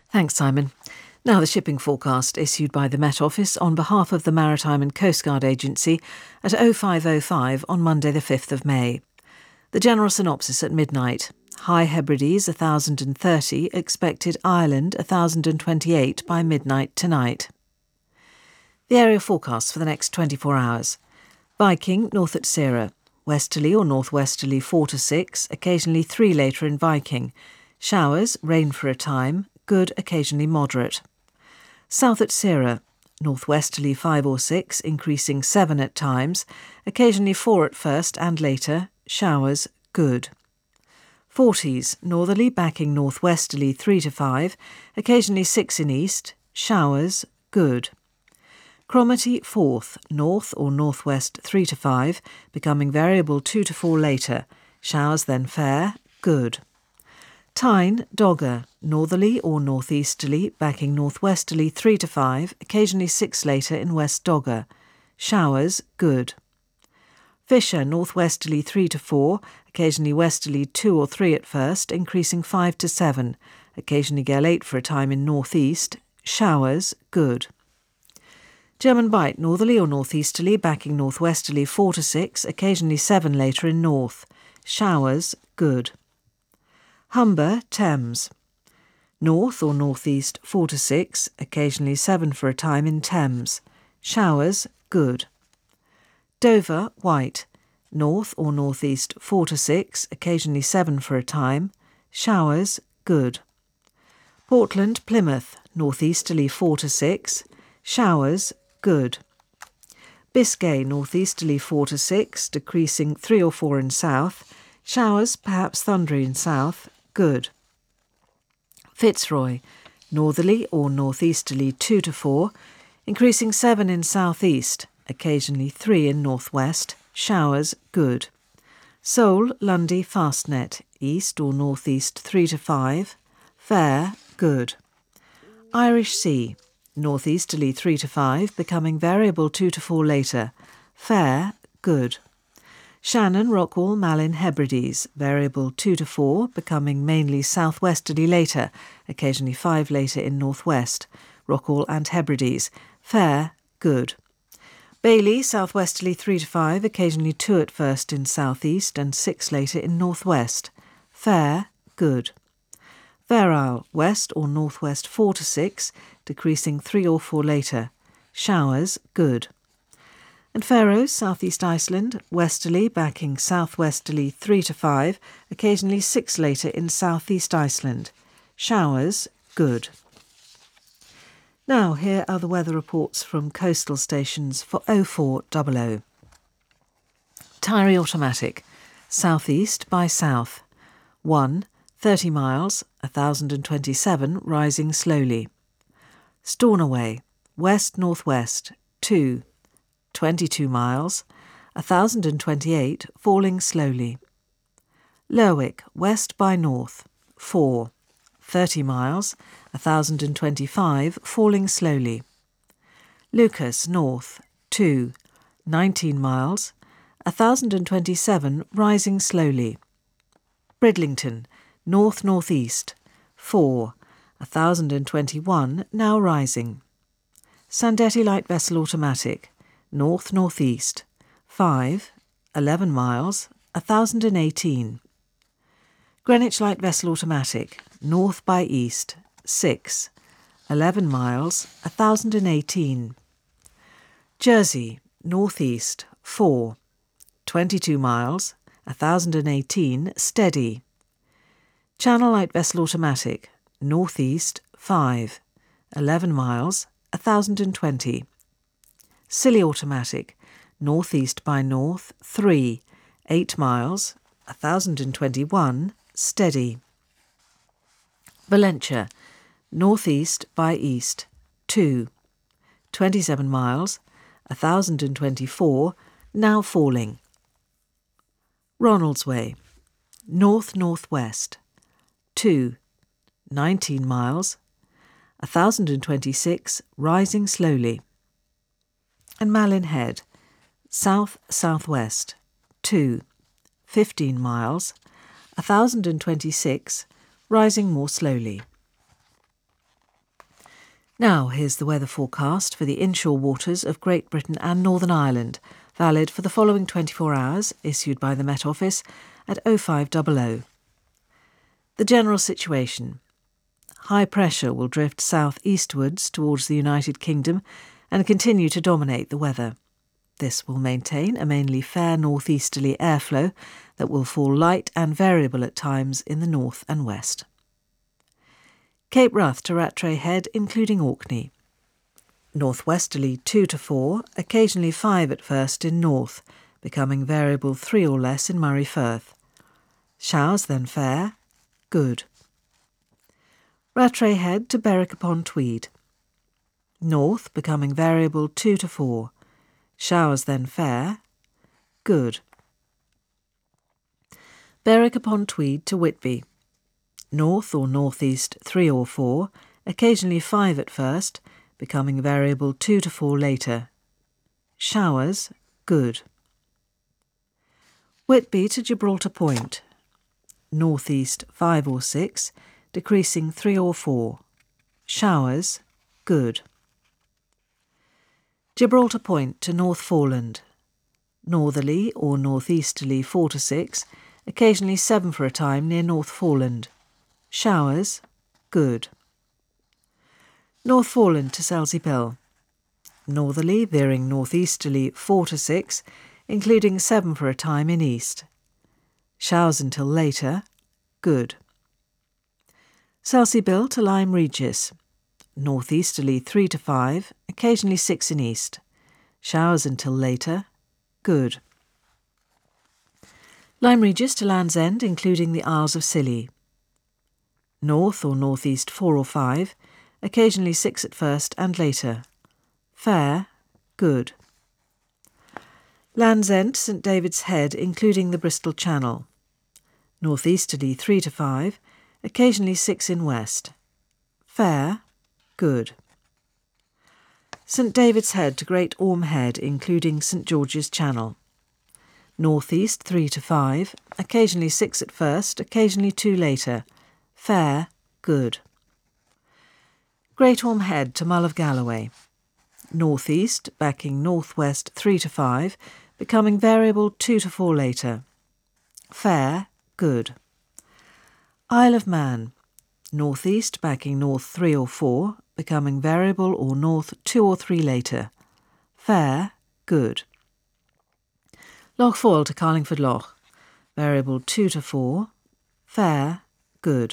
Thanks, Simon. Now the shipping forecast issued by the Met Office on behalf of the Maritime and Coast Guard Agency at 05:05 on Monday the 5th of May. The general synopsis at midnight. High Hebrides 1030, expected Ireland 1028 by midnight tonight. The area forecast for the next 24 hours. Viking, north at Sierra. Westerly or northwesterly 4 to 6, occasionally 3 later in Viking. Showers, rain for a time, good, occasionally moderate. South at Sierra, northwesterly 5 or 6, increasing 7 at times, occasionally 4 at first and later, showers, good. Forties, northerly backing northwesterly 3 to 5, occasionally 6 in east, showers, good. Cromarty, 4th, north or northwest 3 to 5, becoming variable 2 to 4 later, showers then fair, good. Tyne, Dogger, northerly or northeasterly, backing northwesterly 3 to 5, occasionally 6 later in West Dogger, showers, good. Fisher, northwesterly 3 to 4, occasionally westerly 2 or 3 at first, increasing 5 to 7, occasionally gale 8 for a time in northeast, showers, good. German Bight, northerly or northeasterly, backing northwesterly 4 to 6, occasionally 7 later in north, showers, good. Humber, Thames, north or northeast 4 to 6, occasionally 7 for a time in Thames, showers, good. Dover, White, north or northeast 4 to 6, occasionally 7 for a time, showers, good. Portland, Plymouth, northeasterly 4 to 6, showers, good. Biscay, northeasterly 4 to 6, decreasing 3 or 4 in south, showers, perhaps thundery in south, good. Fitzroy, northerly or northeasterly 2 to 4, increasing 7 in southeast, occasionally 3 in northwest, showers, good. Seoul, Lundy, Fastnet, east or northeast 3 to 5, fair, good. Irish Sea, northeasterly 3 to 5, becoming variable 2 to 4 later, fair, good. Shannon, Rockwall, Malin, Hebrides, variable 2 to 4, becoming mainly southwesterly later, occasionally 5 later in northwest, Rockwall and Hebrides, fair, good. Bailey, southwesterly 3 to 5, occasionally 2 at first in southeast and 6 later in northwest, fair, good. Fair Isle, west or northwest 4 to 6, decreasing 3 or 4 later, showers, good. And Faroes, southeast Iceland, westerly backing southwesterly 3 to 5, occasionally 6 later in southeast Iceland, showers, good. Now here are the weather reports from coastal stations for 0400. Tyree Automatic, southeast by south, 1, 30 miles, 1027, rising slowly. Stornoway, west-northwest, 2, 22 miles, 1028, falling slowly. Lerwick, west by north, 4, 30 miles, 1025, falling slowly. Lucas, north, 2, 19 miles, 1027, rising slowly. Bridlington, north-northeast, 4, 1021, now rising. Sandetti Light Vessel Automatic, north-northeast, 5, 11 miles, 1018. Greenwich Light Vessel Automatic, north by east, 6, 11 miles, 1018. Jersey, northeast, 4, 22 miles, 1018, steady. Channel Light Vessel Automatic, northeast, 5, 11 miles, 1020. Scilly Automatic, northeast by north, 3, 8 miles, 1021, steady. Valentia, northeast by east, 2, 27 miles, 1024, now falling. Ronaldsway, north-northwest, 2, 19 miles, 1026, rising slowly. And Malin Head, south-southwest, 2, 15 miles, 1026, rising more slowly. Now here's the weather forecast for the inshore waters of Great Britain and Northern Ireland, valid for the following 24 hours, issued by the Met Office at 0500. The general situation. High pressure will drift south-eastwards towards the United Kingdom and continue to dominate the weather. This will maintain a mainly fair northeasterly airflow that will fall light and variable at times in the north and west. Cape Wrath to Rattray Head, including Orkney. Northwesterly 2 to 4, occasionally 5 at first in north, becoming variable 3 or less in Moray Firth. Showers then fair, good. Rattray Head to Berwick upon Tweed. North becoming variable 2 to 4. Showers then fair, good. Berwick upon Tweed to Whitby. North or northeast 3 or 4, occasionally 5 at first, becoming variable 2 to 4 later. Showers, good. Whitby to Gibraltar Point. Northeast 5 or 6, decreasing 3 or 4. Showers, good. Gibraltar Point to North Foreland. Northerly or northeasterly 4 to 6, occasionally 7 for a time near North Foreland. Showers, good. North Foreland to Selsey Bill. Northerly veering northeasterly 4 to 6, including 7 for a time in east. Showers until later, good. Selsey Bill to Lyme Regis. Northeasterly 3 to 5, occasionally 6 in east. Showers until later, good. Lyme Regis to Land's End, including the Isles of Scilly. North or northeast 4 or 5, occasionally 6 at first and later. Fair, good. Land's End, St David's Head, including the Bristol Channel. Northeasterly 3 to 5, occasionally 6 in west. Fair, good. St David's Head to Great Orme Head, including St George's Channel. Northeast 3 to 5, occasionally 6 at first, occasionally 2 later. Fair, good. Great Orme Head to Mull of Galloway. Northeast, backing northwest 3 to 5, becoming variable 2 to 4 later. Fair, good. Isle of Man. Northeast, backing north 3 or 4, becoming variable or north 2 or 3 later. Fair, good. Loch Foyle to Carlingford Loch. Variable 2 to 4. Fair, good.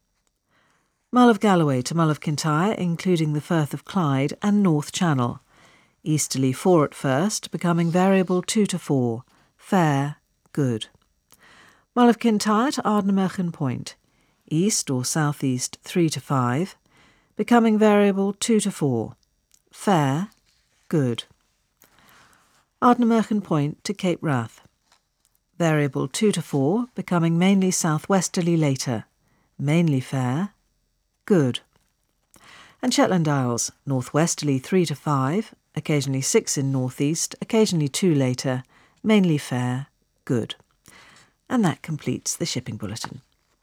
Mull of Galloway to Mull of Kintyre, including the Firth of Clyde and North Channel. Easterly 4 at first, becoming variable 2 to 4. Fair, good. Mull of Kintyre to Ardnamurchan Point. East or southeast 3 to 5, becoming variable 2 to 4. Fair, good. Ardnamurchan Point to Cape Wrath. Variable 2 to 4, becoming mainly southwesterly later. Mainly fair, good. And Shetland Isles, northwesterly 3 to 5, occasionally 6 in northeast, occasionally 2 later, mainly fair, good. And that completes the shipping bulletin.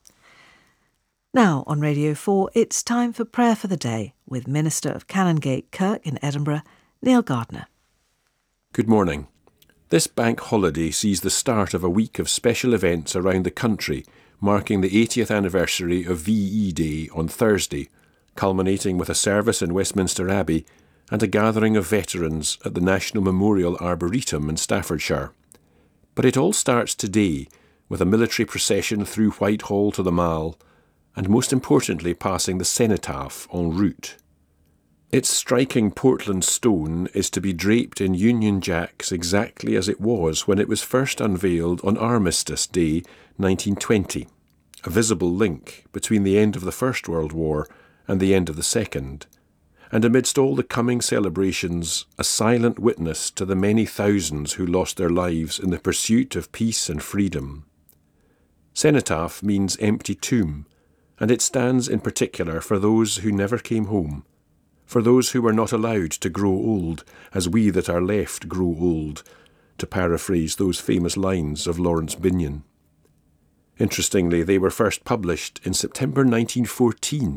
Now, on Radio 4, it's time for Prayer for the Day with Minister of Canongate Kirk in Edinburgh, Neil Gardner. Good morning. This bank holiday sees the start of a week of special events around the country, marking the 80th anniversary of VE Day on Thursday, culminating with a service in Westminster Abbey and a gathering of veterans at the National Memorial Arboretum in Staffordshire. But it all starts today with a military procession through Whitehall to the Mall, and most importantly passing the cenotaph en route. Its striking Portland stone is to be draped in Union Jacks exactly as it was when it was first unveiled on Armistice Day 1920, a visible link between the end of the First World War and the end of the Second, and amidst all the coming celebrations, a silent witness to the many thousands who lost their lives in the pursuit of peace and freedom. Cenotaph means empty tomb, and it stands in particular for those who never came home, for those who were not allowed to grow old as we that are left grow old, to paraphrase those famous lines of Lawrence Binyon. Interestingly, they were first published in September 1914,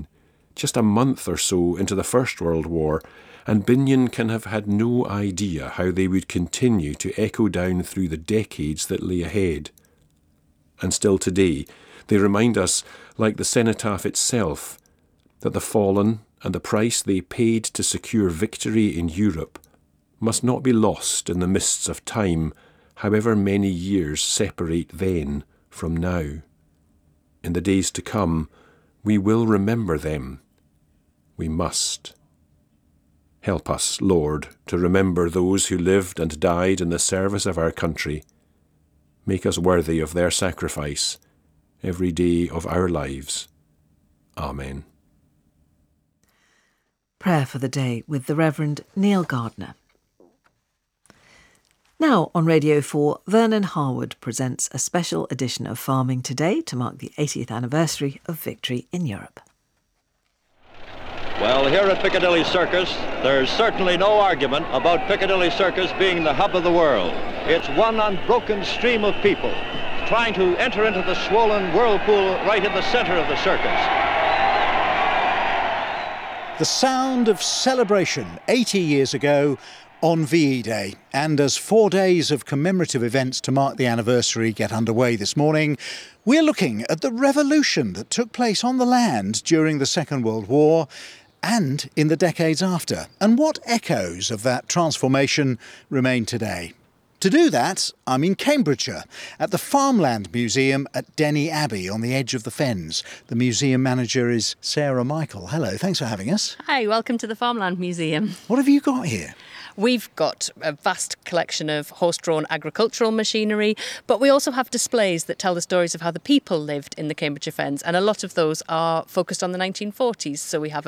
just a month or so into the First World War, and Binion can have had no idea how they would continue to echo down through the decades that lay ahead. And still today, they remind us, like the cenotaph itself, that the fallen and the price they paid to secure victory in Europe must not be lost in the mists of time, however many years separate then from now. In the days to come, we will remember them. We must. Help us, Lord, to remember those who lived and died in the service of our country. Make us worthy of their sacrifice every day of our lives. Amen. Prayer for the Day with the Reverend Neil Gardner. Now on Radio 4, Vernon Harwood presents a special edition of Farming Today to mark the 80th anniversary of victory in Europe. Well, here at Piccadilly Circus, there's certainly no argument about Piccadilly Circus being the hub of the world. It's one unbroken stream of people trying to enter into the swollen whirlpool right in the center of the circus. The sound of celebration 80 years ago on VE Day. And as 4 days of commemorative events to mark the anniversary get underway this morning, we're looking at the revolution that took place on the land during the Second World War and in the decades after, and what echoes of that transformation remain today. To do that, I'm in Cambridgeshire at the Farmland Museum at Denny Abbey on the edge of the Fens. The museum manager is Sarah Michael. Hello, thanks for having us. Hi, welcome to the Farmland Museum. What have you got here? We've got a vast collection of horse-drawn agricultural machinery, but we also have displays that tell the stories of how the people lived in the Cambridgeshire Fens, and a lot of those are focused on the 1940s. So we have